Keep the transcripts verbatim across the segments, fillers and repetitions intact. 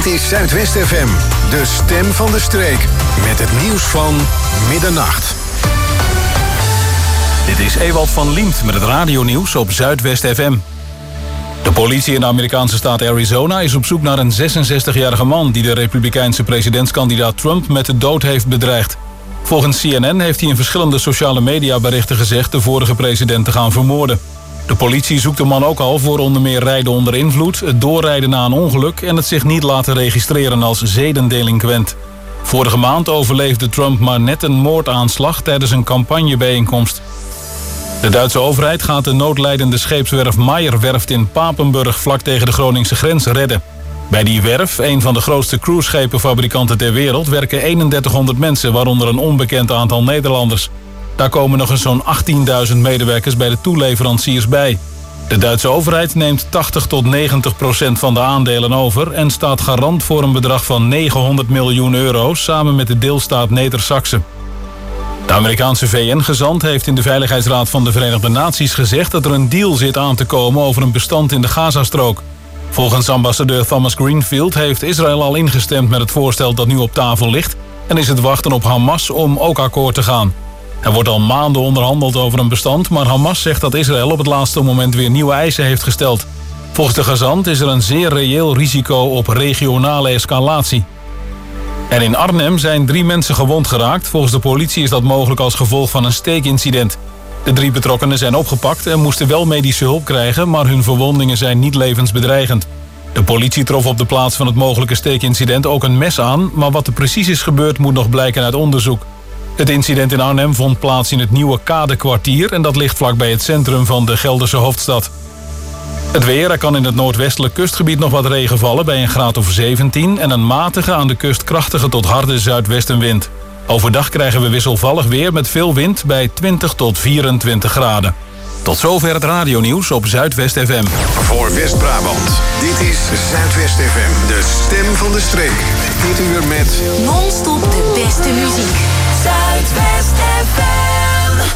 Dit is Zuidwest F M, de stem van de streek. Met het nieuws van middernacht. Dit is Ewald van Liemt met het radionieuws op Zuidwest F M. De politie in de Amerikaanse staat Arizona is op zoek naar een zesenzestigjarige man... die de republikeinse presidentskandidaat Trump met de dood heeft bedreigd. Volgens C N N heeft hij in verschillende sociale mediaberichten gezegd... de vorige president te gaan vermoorden. De politie zoekt de man ook al voor onder meer rijden onder invloed... het doorrijden na een ongeluk en het zich niet laten registreren als zedendelinquent. Vorige maand overleefde Trump maar net een moordaanslag tijdens een campagnebijeenkomst. De Duitse overheid gaat de noodlijdende scheepswerf Meyer-werft in Papenburg vlak tegen de Groningse grens redden. Bij die werf, een van de grootste cruiseschepenfabrikanten ter wereld, werken eenendertighonderd mensen, waaronder een onbekend aantal Nederlanders. Daar komen nog eens zo'n achttienduizend medewerkers bij de toeleveranciers bij. De Duitse overheid neemt tachtig tot negentig procent van de aandelen over en staat garant voor een bedrag van negenhonderd miljoen euro samen met de deelstaat Neder-Saxe. De Amerikaanse V N-gezant heeft in de Veiligheidsraad van de Verenigde Naties gezegd dat er een deal zit aan te komen over een bestand in de Gazastrook. Volgens ambassadeur Thomas Greenfield heeft Israël al ingestemd met het voorstel dat nu op tafel ligt en is het wachten op Hamas om ook akkoord te gaan. Er wordt al maanden onderhandeld over een bestand, maar Hamas zegt dat Israël op het laatste moment weer nieuwe eisen heeft gesteld. Volgens de gezant is er een zeer reëel risico op regionale escalatie. En in Arnhem zijn drie mensen gewond geraakt. Volgens de politie is dat mogelijk als gevolg van een steekincident. De drie betrokkenen zijn opgepakt en moesten wel medische hulp krijgen, maar hun verwondingen zijn niet levensbedreigend. De politie trof op de plaats van het mogelijke steekincident ook een mes aan, maar wat er precies is gebeurd moet nog blijken uit onderzoek. Het incident in Arnhem vond plaats in het nieuwe Kadekwartier en dat ligt vlakbij het centrum van de Gelderse hoofdstad. Het weer, er kan in het noordwestelijk kustgebied nog wat regen vallen bij een graad of zeventien... en een matige aan de kust krachtige tot harde zuidwestenwind. Overdag krijgen we wisselvallig weer met veel wind bij twintig tot vierentwintig graden. Tot zover het radionieuws op Zuidwest F M. Voor West-Brabant, dit is Zuidwest F M, de stem van de streek. Dit uur met non-stop de beste muziek. Zuidwest F M.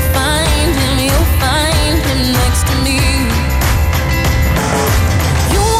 You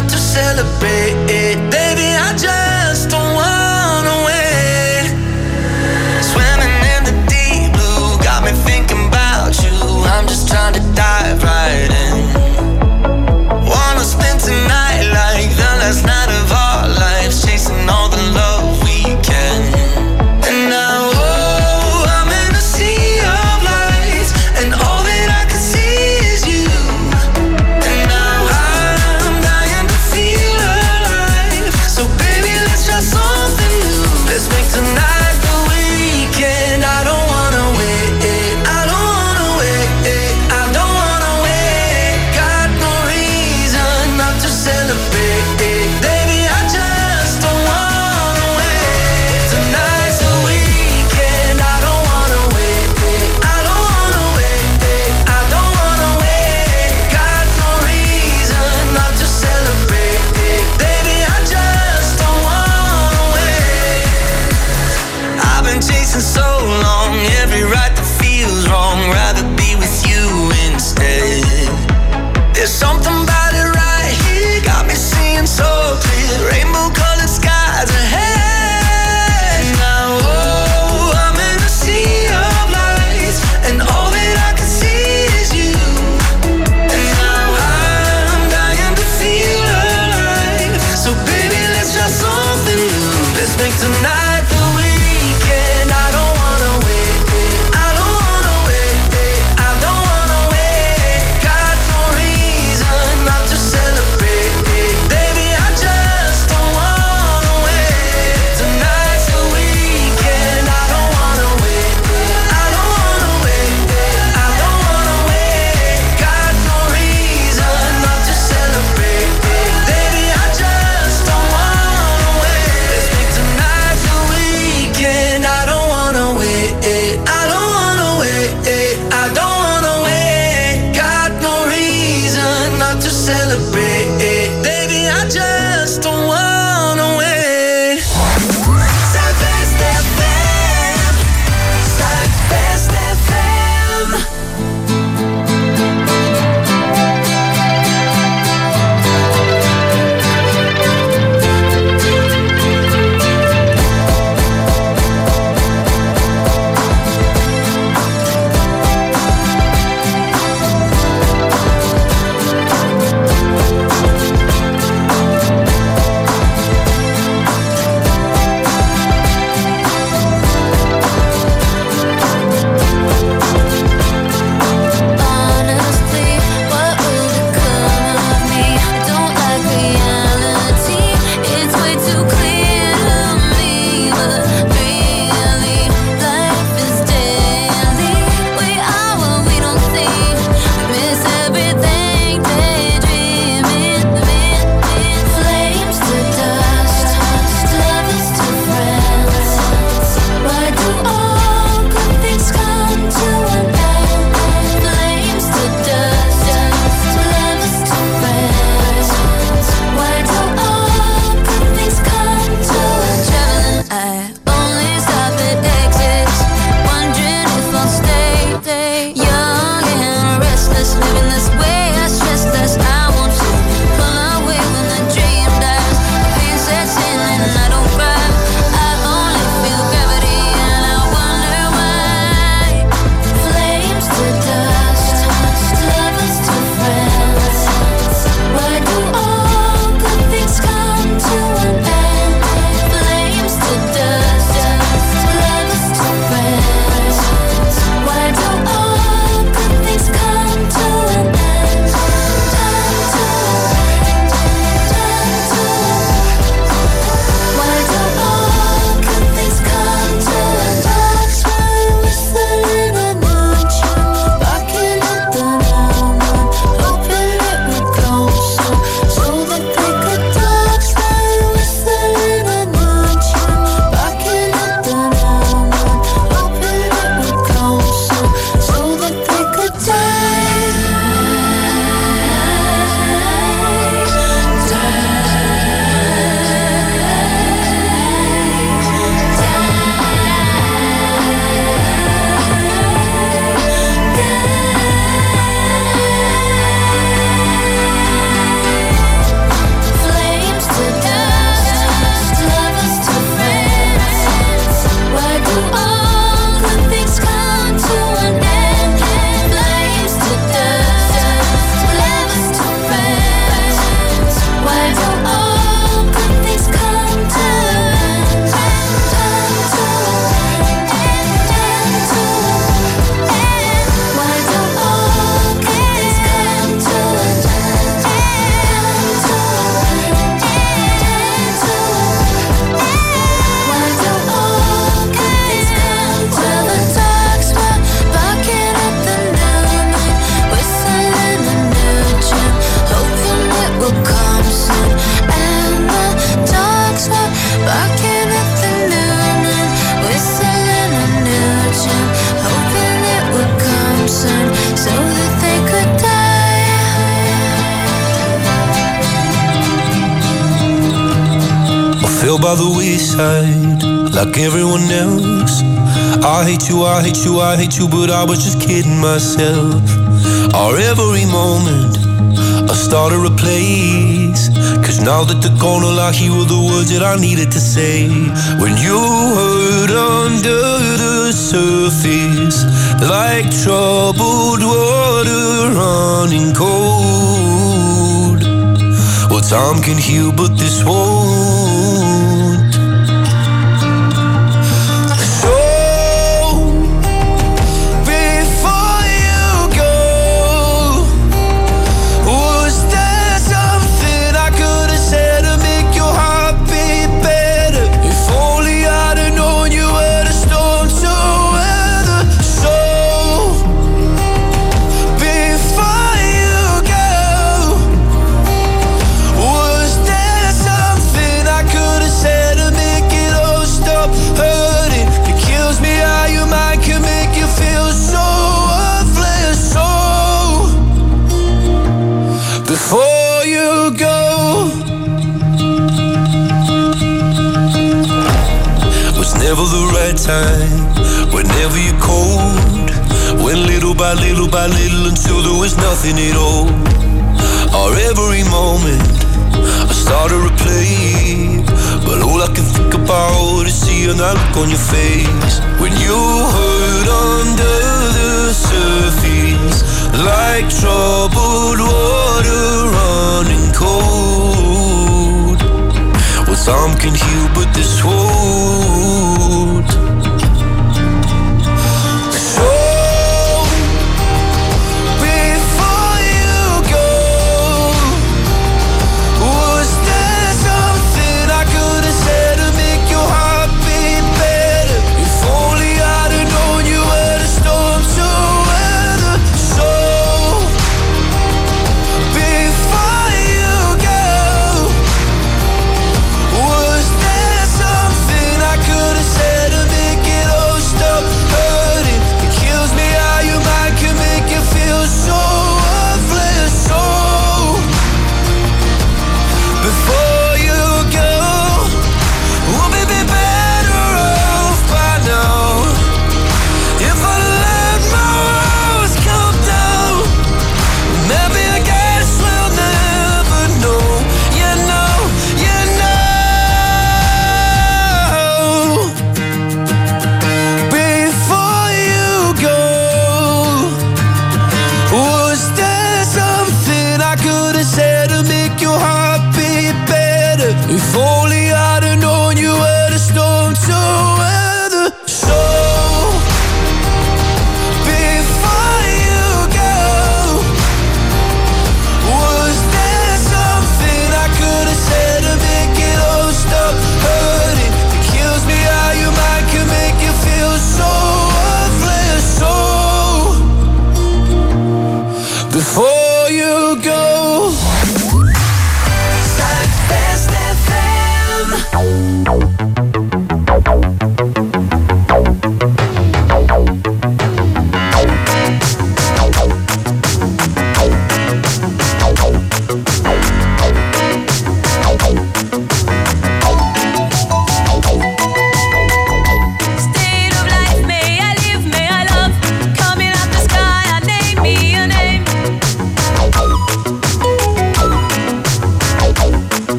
out to celebrate. Baby, I just don't wanna wait. Swimming in the deep blue, got me thinking about you. I'm just trying to dive right in. Wanna spend tonight like the last night of our lives, chasing all the love we can. And now, oh, I'm in a sea of lights, and all that I can see is you. And now I'm dying to feel alive. So baby, fell by the wayside like everyone else. I hate you, I hate you, I hate you, but I was just kidding myself. Our every moment I started a place, cause now that they're gone, all I hear were the words that I needed to say. When you hurt under the surface, like troubled water running cold. Well, time can heal, but this won't. Before you go, was never the right time, whenever you're cold. Went little by little by little until there was nothing at all. Our every moment I started to play, but all I can think about is seeing that look on your face. When you hurt under the surface, like troubled water running cold. Well, some can heal, but this won't. Could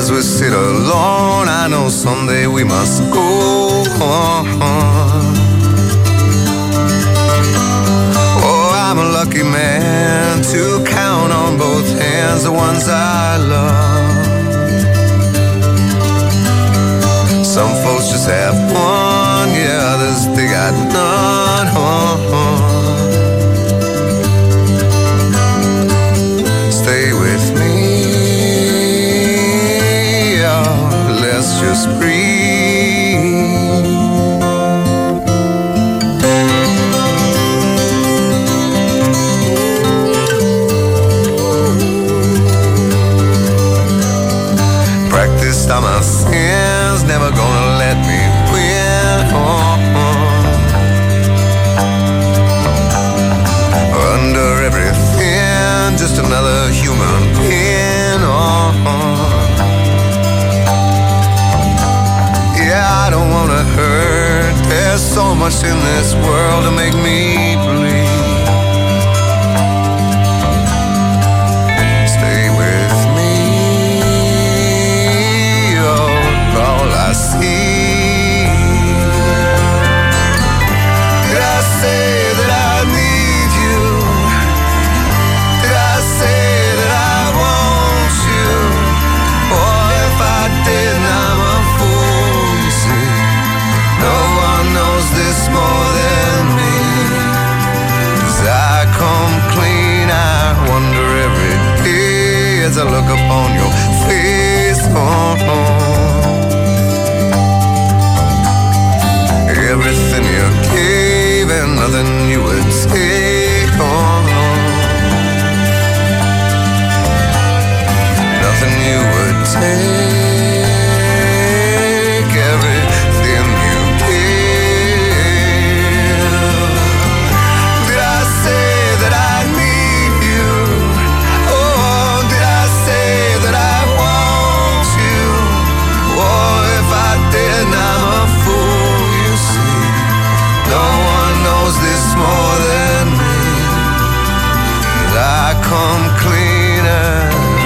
as we sit alone, I know someday we must go on. Oh, I'm a lucky man to count on both hands the ones I love. Some folks just have one, yeah, others they got none. Stay with me, oh, let's just breathe. Practiced on my sins, never gonna let me win. Oh, oh. Under everything, just another human being. Oh, oh. Yeah, I don't wanna hurt. There's so much in this world to make me bleed. Stay with me, oh, all I see. Did I say that I need you? Did I say that I want you? Or if I did, I'm a fool, you see. No one knows this more than me. As I come clean, I wonder every day as I look upon your face. Oh, oh. Everything you gave and nothing you would take. Oh, oh. Nothing you would take. Everything you give. Did I say that I need you? Oh, did I say that I want you? Oh, if I did, I'm a fool, you see. No one knows this more than me. As I come cleaner.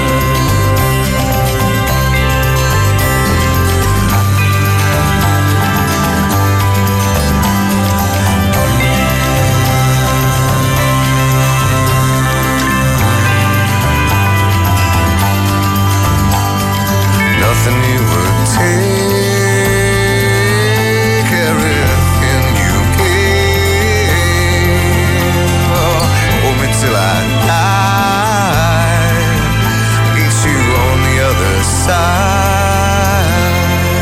Nothing you would take, everything you gave. Oh, hold me till I die, meet you on the other side.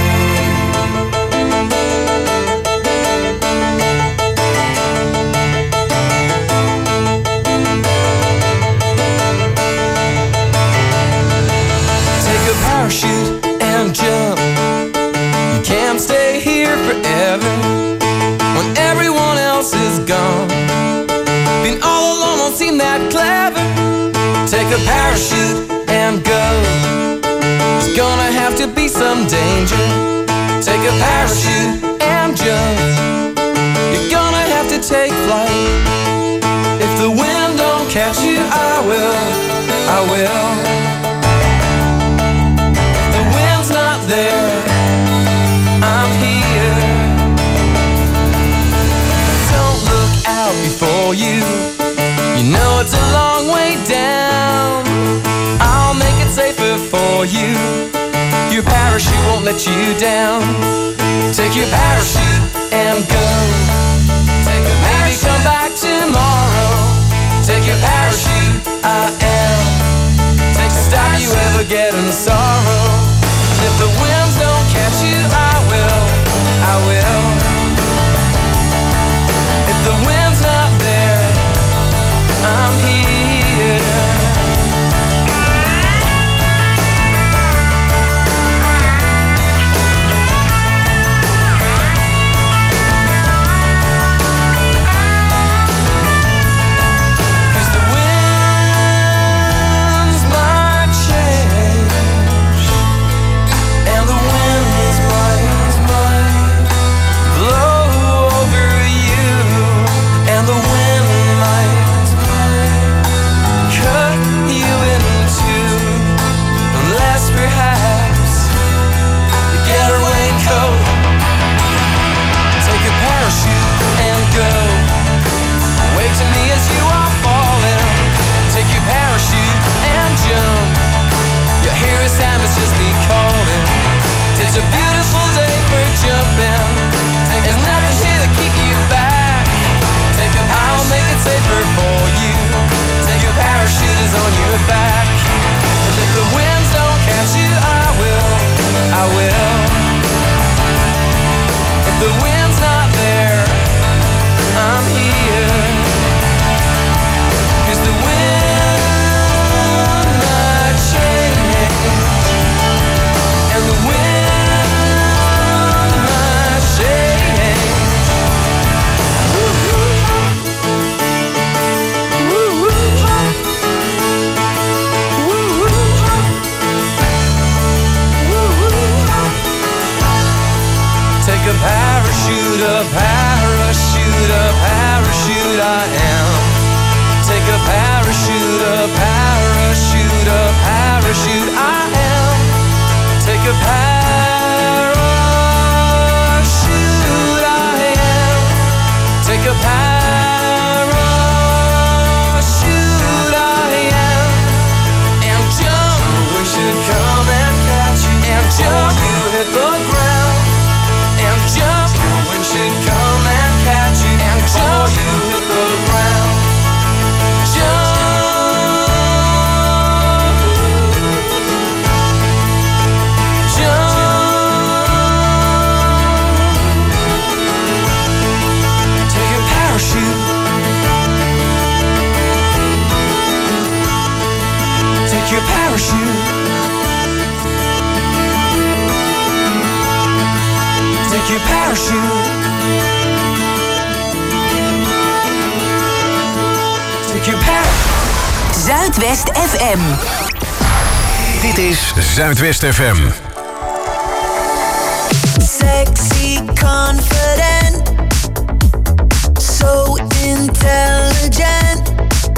Take a parachute and jump. You can't stay here forever when everyone else is gone. Being all alone won't seem that clever. Take a parachute and go. There's gonna have to be some danger. Take a parachute and jump. You're gonna have to take flight. If the wind don't catch you, I will, I will. There, I'm here. Don't look out before you. You know it's a long way down. I'll make it safer for you. Your parachute won't let you down. Take your parachute and go. Take a Maybe come back tomorrow. Take your parachute, I am. Take to stop you ever getting sorrow. If the winds don't catch you, I will, I will. If the wind's not there, I'm here. Cause the winds might change. It's a beautiful day for jumping. There's nothing here to keep you back. Take a I'll make it safer for you. Take your parachute is on your back. And if the winds don't catch you, I will, I will. If the wind's not there, I'm here. 'Cause the wind might change, and the wind might change. Woo-hoo. Take a parachute, a parachute, a parachute I am. Take a parachute, a parachute, a parachute I am. Take a parachute I am. Take a parachute I am. And jump, we should come and catch you. And jump, you hit the ground. And jump, we should come and catch you. And jump, you hit the ground. Jump, jump. Take your parachute. Take your parachute. Take your parachute. Take your parachute. Zuidwest F M. Dit is Zuidwest F M. Sexy, confident, so intelligent.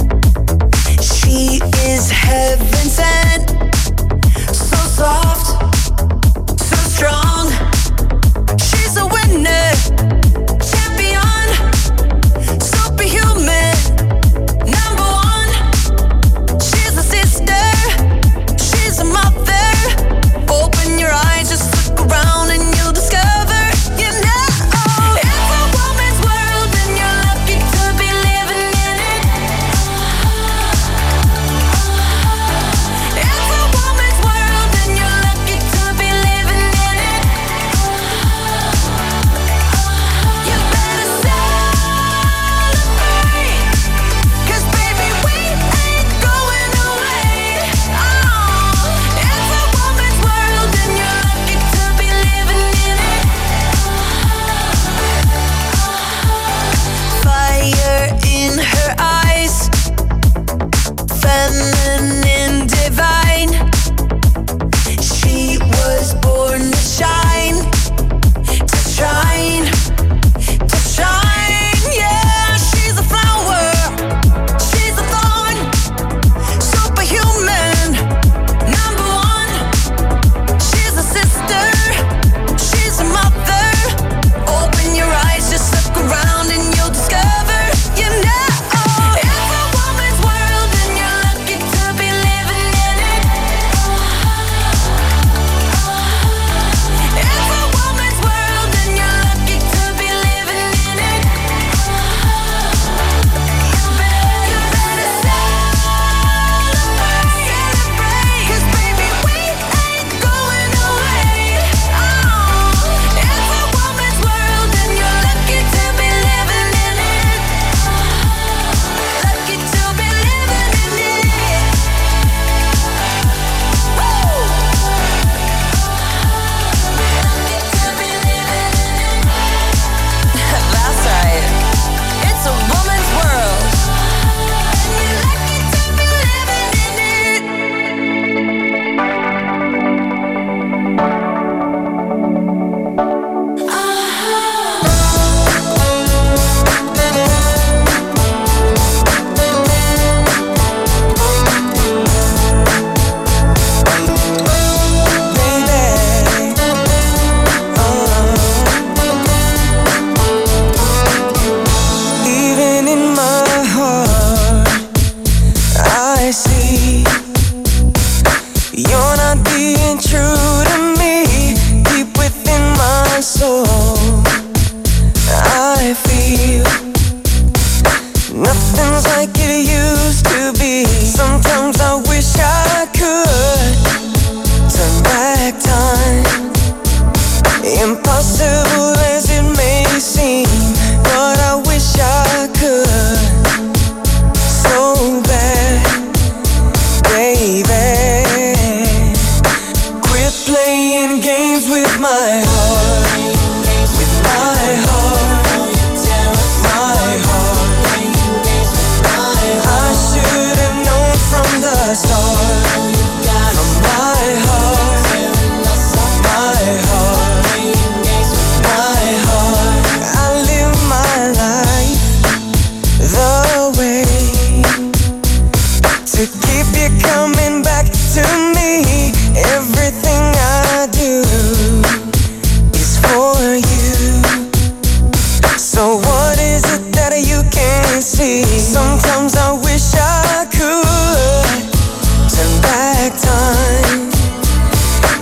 She is heaven sent, so soft, so strong. She's a winner, champion, superhuman, number one. She's a sister, she's a mother. Open your eyes, just look around and you'll discover, you know, it's a woman's world and you're lucky to be living in it.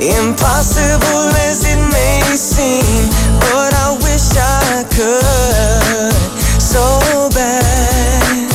Impossible as it may seem, but I wish I could so bad.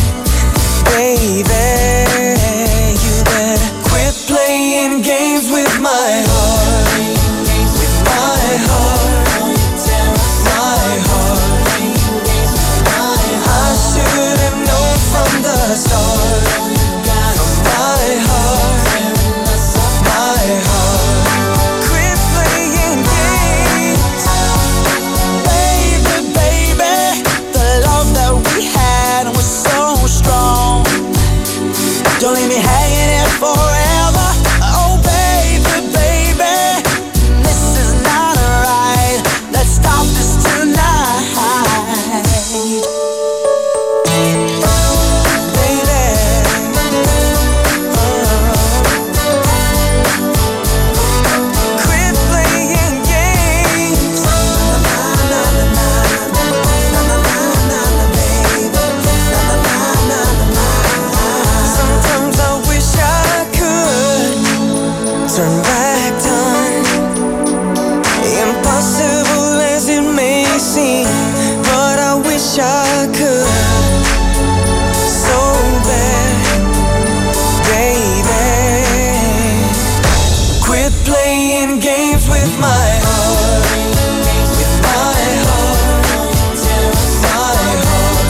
Baby, you better quit playing games with my heart, with my heart, my heart. I should have known from the start, from my heart, my heart. Quit playing games, baby, baby. The love that we had was so strong. Don't leave me hanging here forever. Oh, baby, baby, this is not right. Let's stop this tonight. Baby, uh, quit playing games. Na, na, na, na, na, na, na, na, na, na, baby. Na, na, na, na, na, na. Sometimes I wish I could turn back time. Impossible as it may seem, but I wish I could so bad, baby. Quit playing games with my heart, with my heart, my heart.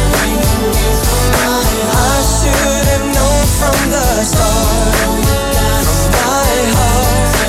I should have known from the start, from my heart,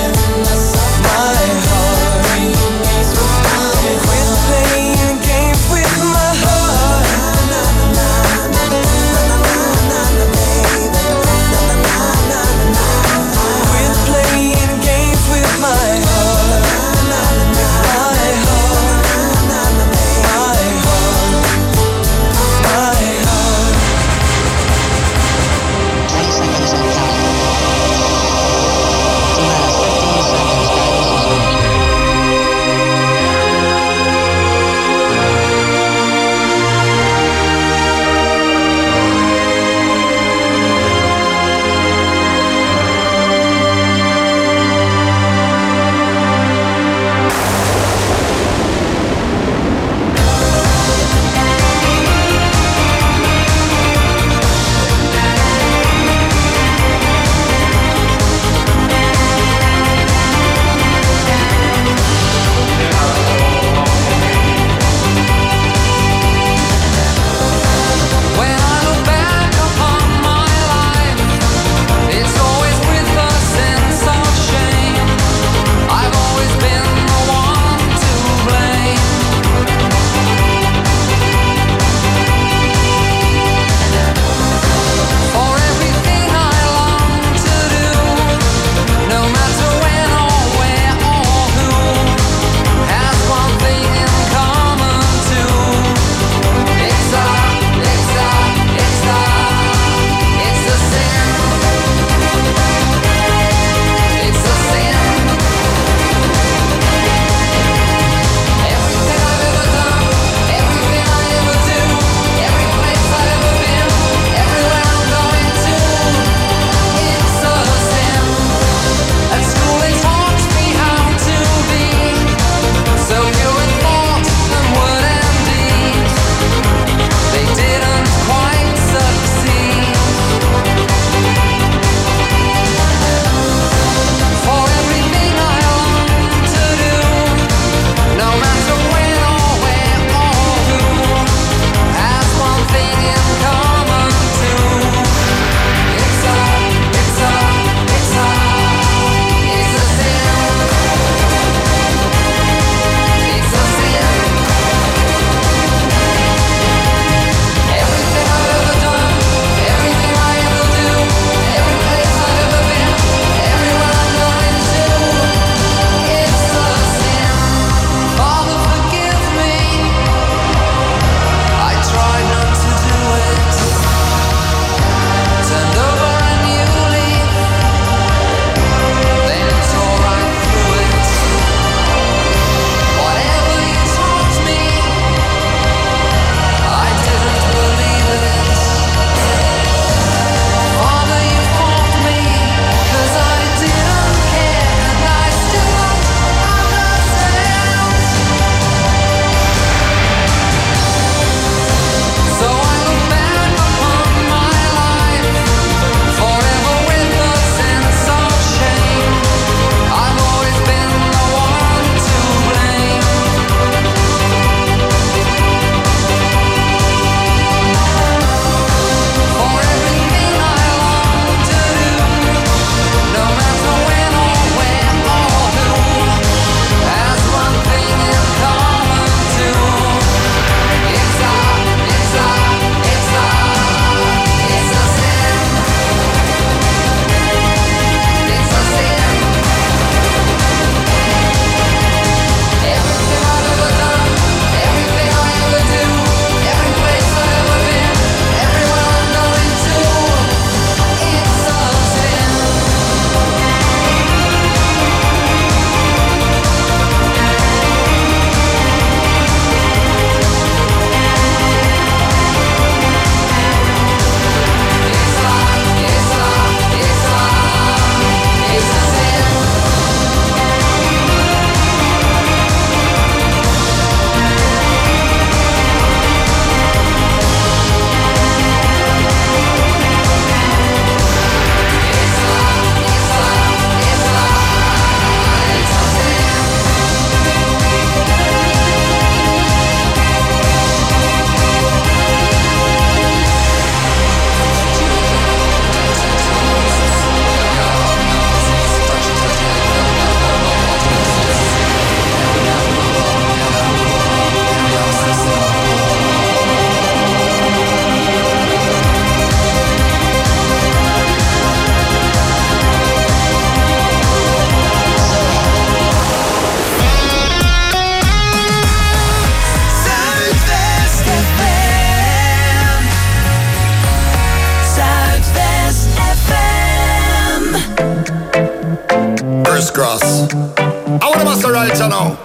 first cross. I want to master right you know.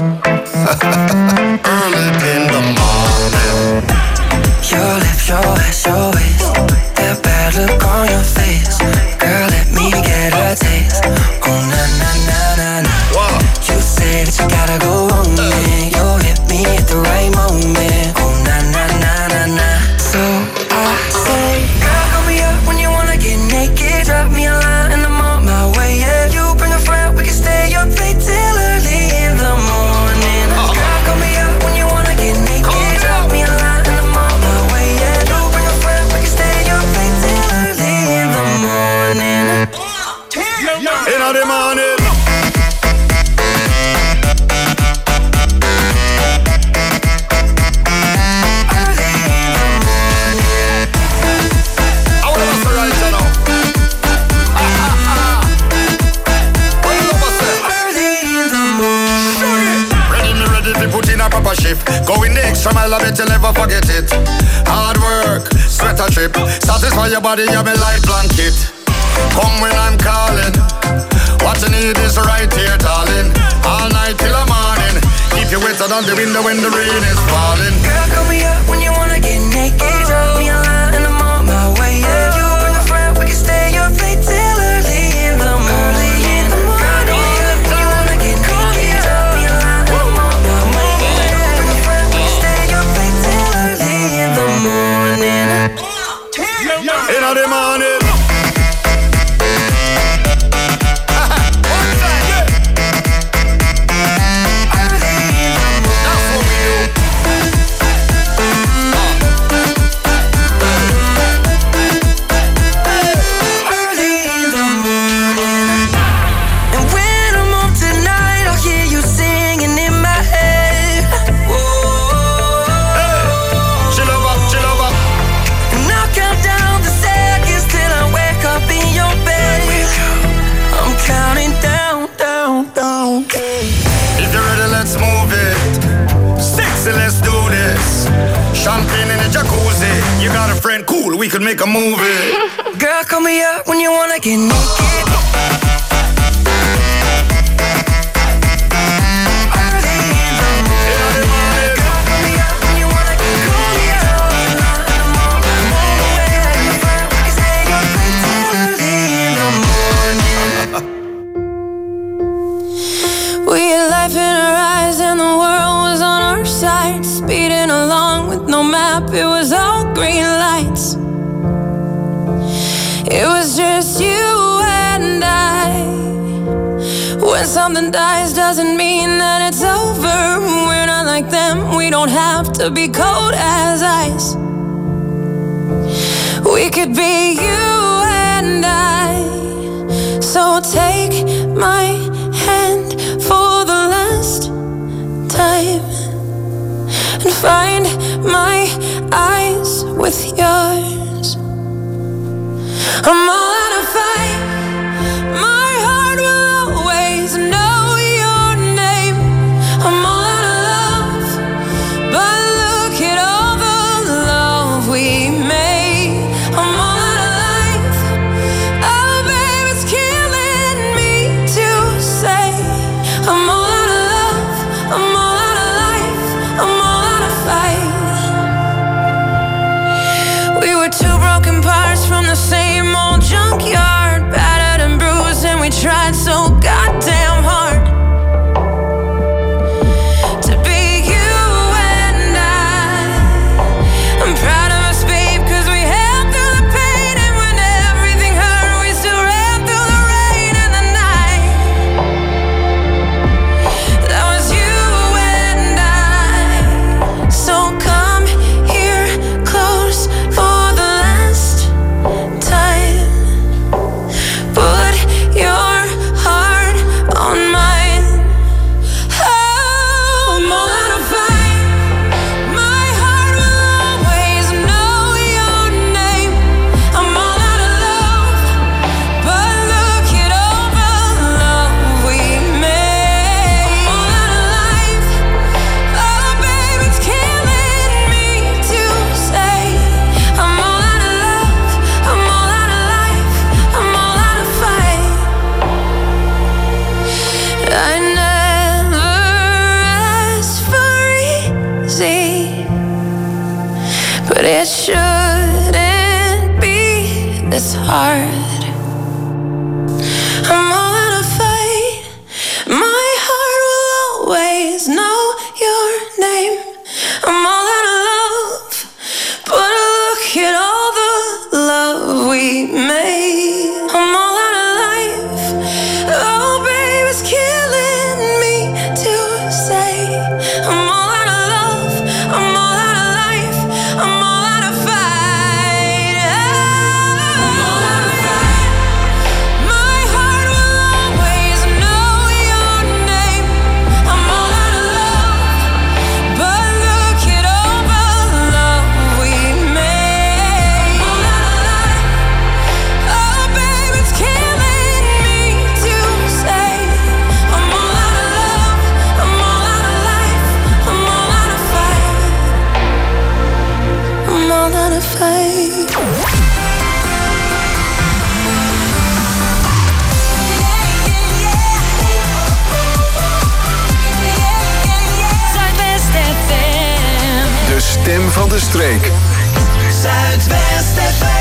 Early in the morning. Your lips, your ass, your waist, that bad look on your face. Girl, let me get a taste. Oh na na na na na. Wow. You say that you gotta go on me. You hit me at the right moment. Oh na na na na na. So I say, girl, call me up when you wanna get naked. Drop me a line and I'm on my way. Yeah, you bring a friend, we can stay up late till early in the morning. Girl, call me up when you wanna get naked. Drop me a line and I'm on my way. Yeah, you bring a friend, we can stay up late till early in the morning. In the morning. Shift. Going the extra mile, I bet you'll never forget it. Hard work, sweat a trip. Satisfy your body, you're my light blanket. Come when I'm calling. What you need is right here, darling. All night till the morning. Keep you wetter than the window when the rain is falling. Girl, call me up when you wanna get naked. Drop me a line and I'm on my way. Yeah, you bring a friend, we can stay up late till early in the morning. In the morning. Let's do this. Champagne in the jacuzzi. You got a friend, cool, we could make a movie. Girl, call me up when you wanna get naked. We had life in our eyes and the world was on our side. Speeding along with no map, it was all green lights. It was just you and I. When something dies doesn't mean that it's over. We're not like them, we don't have to be cold as ice. We could be you and I. So take my hand for the last time and find my eyes with yours. I'm all out of fight. My heart will always know your name. I'm all out of love, but look at all the love we made. I'm all out of life. Oh, babe, it's killing me to say. I'm all out of love. I'm all out of life. I'm all out of fight. We were two broken parts from the same old junkyard. hard. I'm all out of fight. My heart will always know your name. I'm all out of love, but look at all the love we made. I'm all out of life. Oh, babe, it's killing me to say. I'm all out of love. I'm all out of life. I'm all out of fight. I'm all out of fight. My heart will always know your name. I'm all out of love, but look at all the love we made. I'm all out of life. Oh, babe, it's killing me to say. I'm all out of love. I'm all out of life. I'm all out of fight. I'm all out of fight. Zuidwest F M. De stem van de streek. Zuidwest F M.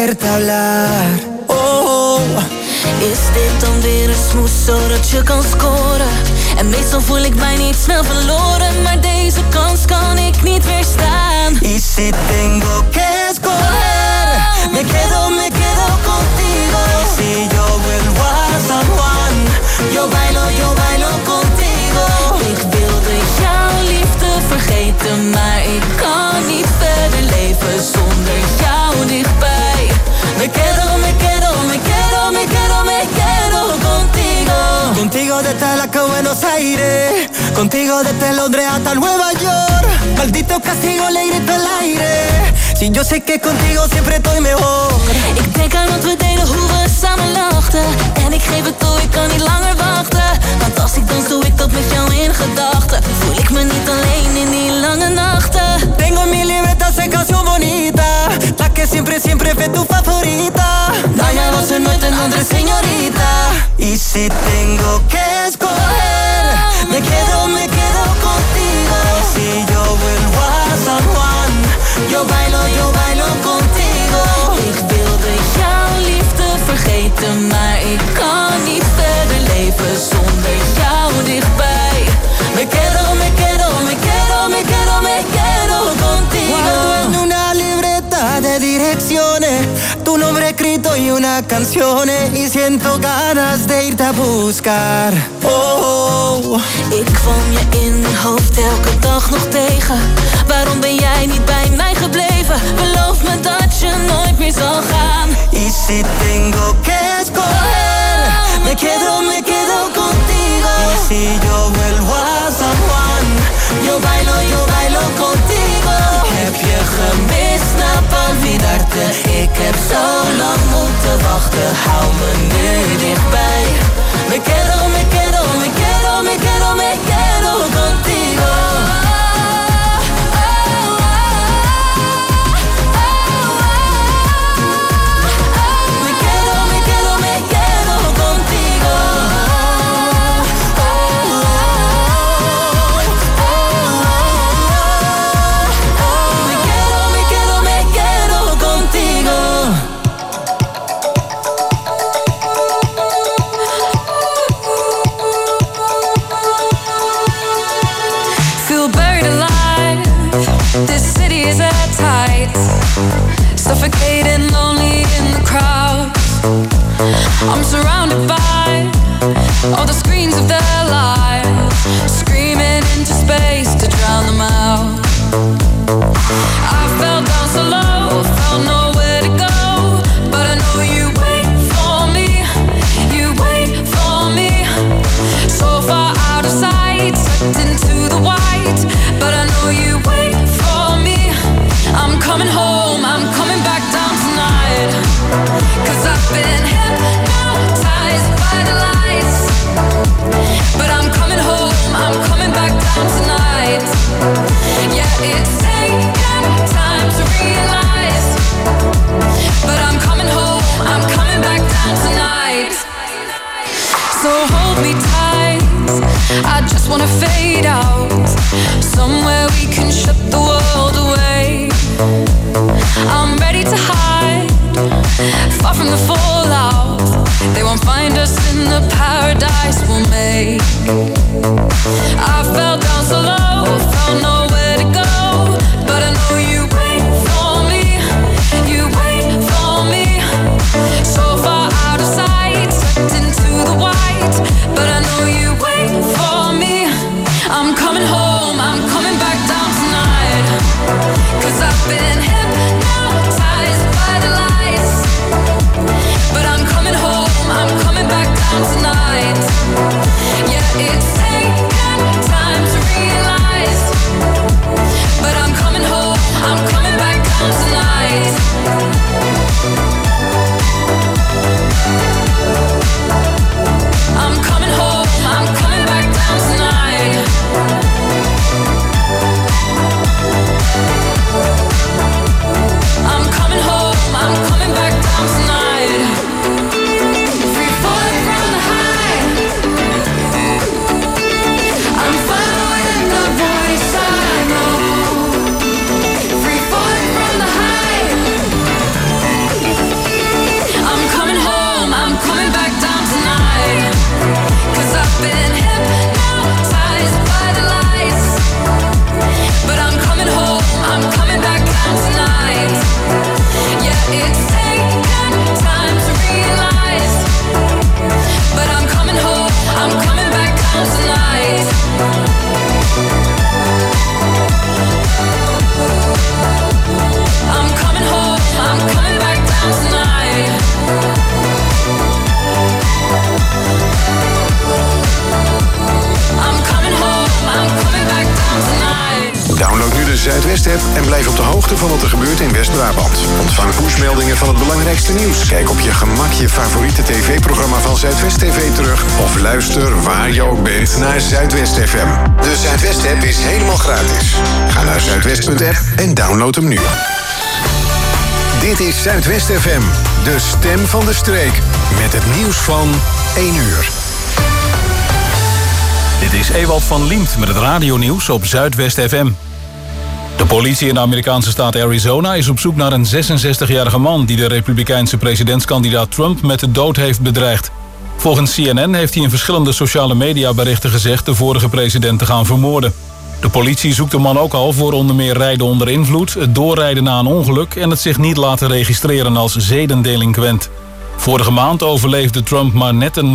poderte hablar. Oh, is dit dan weer een smoes zodat je kan scoren? En meestal voel ik mij niet snel verloren, maar deze kans kan ik niet weerstaan. Y si tengo que escoger, oh, me quedo, me quedo contigo. Si yo vuelvo a San Juan, yo bailo, yo bailo contigo. Ik wilde jouw liefde vergeten, maar ik kan niet verder leven zonder jou dichtbij. Me quedo, me quedo, me quedo, me quedo, me quedo contigo. Contigo desde Alaska a Buenos Aires, contigo desde Londres hasta Nueva York. Maldito castigo, le grito al aire. Si yo sé que contigo siempre estoy mejor. Ik denk aan wat we deden, hoe we samen lachten. En ik geef het toe, ik kan niet langer wachten. Want als ik dans, doe ik dat met jou in gedachten. Voel ik me niet alleen in die lange nachten. Tengo mi libertad, esa canción bonita, la que siempre, siempre fue tu favorita. Dañados en nuestra nombre, señorita. Y si tengo que escoger, me quedo, me quedo contigo. Si yo vuelvo a San Juan, yo bailo, yo bailo contigo. Ik wilde jouw liefde vergeten, maar ik kan niet verder leven zonder jou dichtbij. Me quedo, me quedo, me quedo, me quedo, me quedo contigo. Guardo en una libreta de direcciones tu nombre escrito y una canción, y siento ganas de irte a buscar. Oh, ik kwam je in mijn hoofd elke dag nog tegen. Waarom ben jij niet bij mij gebleven? Beloof me dat je nooit meer zal gaan. Y si tengo que escoger, me quedo, me quedo contigo. Y si yo vuelvo a San Juan, yo bailo, yo bailo contigo. Heb je gemist na olvidarte? Ik heb zo lang moeten wachten. Hou me nu dichtbij. Me quedo, me quedo, me quedo, me quedo, me quedo contigo. Suffocating, lonely in the crowd. I'm surrounded by all the screens of their lives, screaming into space to drown them out. I fell down so low, felt nowhere to go, but I know you wait for me, you wait for me. So far out of sight, sucked into the white, but I know you wait for me. I'm coming home, I'm coming back down tonight. Cause I've been hypnotized by the lights. But I'm coming home, I'm coming back down tonight. Yeah, it's taken time to realize. But I'm coming home, I'm coming back down tonight. So hold me tight, I just wanna fade out. Somewhere we can shut the world away. I'm ready to hide, far from the fallout. They won't find us in the paradise we'll make. I fell down so low, found nowhere to go, but I know you wait for me, you wait for me. So far out of sight, sucked into the white, but I know you wait for me. I'm coming home, I'm coming back down tonight. Cause I've been hypnotized by the lights. But I'm coming home, I'm coming back down tonight. Yeah, it's taken time. de Zuidwest-app en blijf op de hoogte van wat er gebeurt in West-Brabant. Ontvang pushmeldingen van het belangrijkste nieuws. Kijk op je gemak je favoriete tv-programma van Zuidwest T V terug. Of luister waar je ook bent naar Zuidwest F M. De Zuidwest-app is helemaal gratis. Ga naar zuidwest punt app en download hem nu. Dit is Zuidwest F M, de stem van de streek. Met het nieuws van één uur. Dit is Ewald van Liemt met het radionieuws op Zuidwest F M. De politie in de Amerikaanse staat Arizona is op zoek naar een zesenzestigjarige man die de republikeinse presidentskandidaat Trump met de dood heeft bedreigd. Volgens C N N heeft hij in verschillende sociale mediaberichten gezegd de vorige president te gaan vermoorden. De politie zoekt de man ook al voor onder meer rijden onder invloed, het doorrijden na een ongeluk en het zich niet laten registreren als zedendelinquent. Vorige maand overleefde Trump maar net een